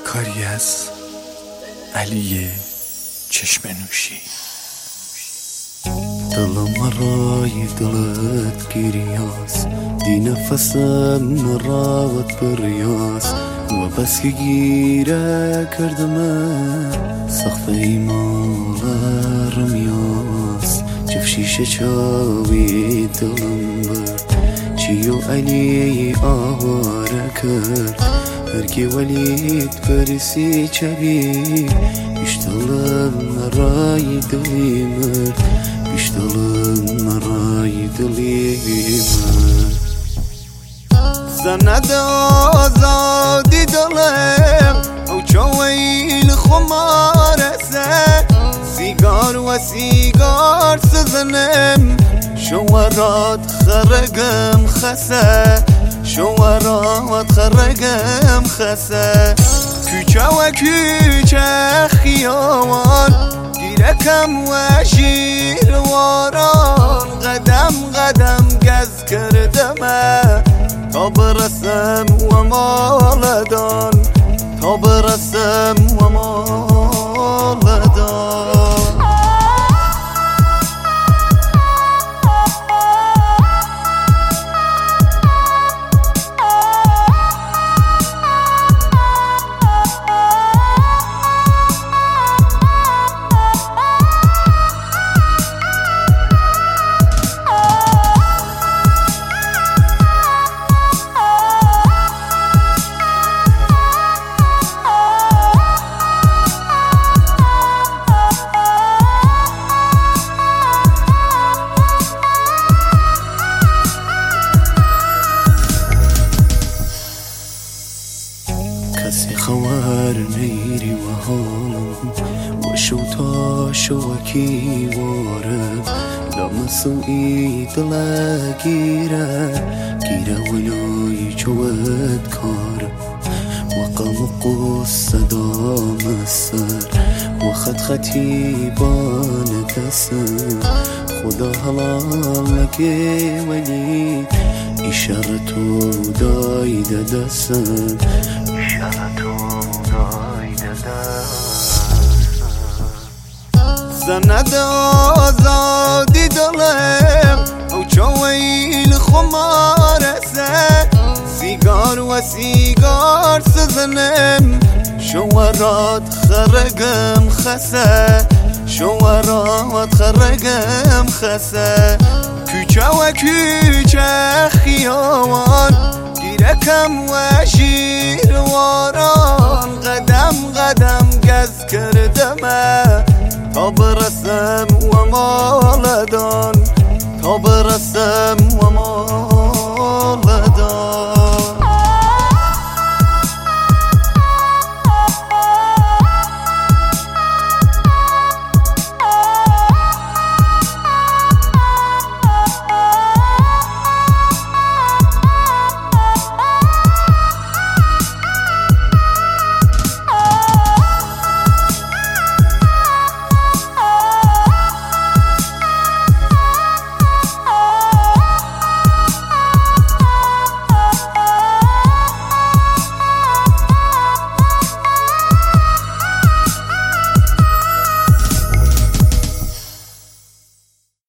کاری از علی چشم نوشی. دلم مرای دلت گریاس، دی نفسم راوت بریاس و بس که گیره کردم سخت ایمال رمیاس. جف شیشه چاوی دلم برد چیو علی آواره کرد. هرگی ولید پرسی چبی بیشتلم مرای دلی مرد، بیشتلم مرای دلی مرد. زند آزادی دلم او چویل خمارسه، سیگار و سیگار سزنم شوارات خرقم خسه، شوارات خرقم خسه. کوچه و کوچه خیابان گیرکم و شیرواران، قدم قدم گز کردم تا برسم و مالدان، تا برسم و مالدان. کسی خوار نیری و حالم و شو تا شوکی وارم لمسوی دل گیره ولوی چود کارم و قلق و صدام السر و خطی بان دستم. خدا حلال لگه ولی اشارتو دایده دستم، اشارتو دایده دستم. زند آزادی دلم او چویل خمارسه، سیگار و سیگار سزنم شوارات خرقم خسه، شوارات خرقم خسه. کوچه و کوچه خیابان گیرکم و شیرواران، قدم قدم گز کردم تا برسم و مالدان،